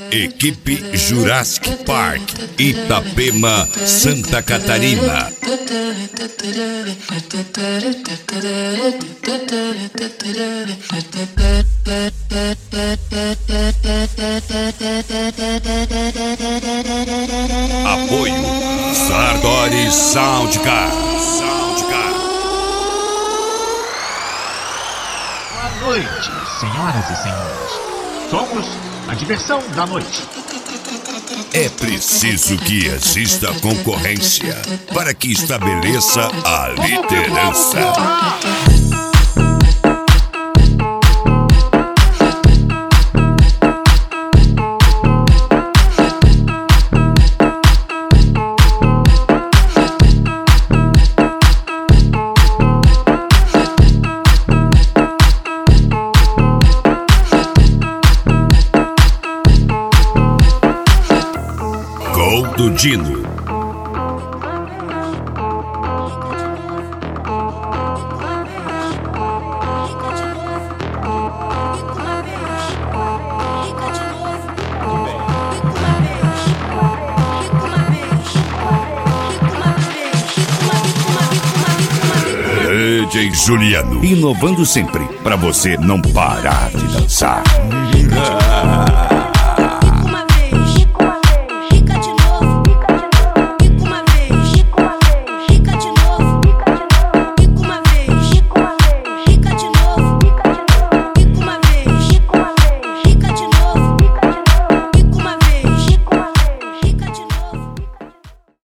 Equipe Jurassic Park, Itapema, Santa Catarina. Apoio Sartori Soundcar. Boa noite, senhoras e senhores. Somos a diversão da noite. É preciso que exista concorrência para que estabeleça a liderança. Gol do Dino. DJ Juliano, inovando sempre, para você não parar de dançar.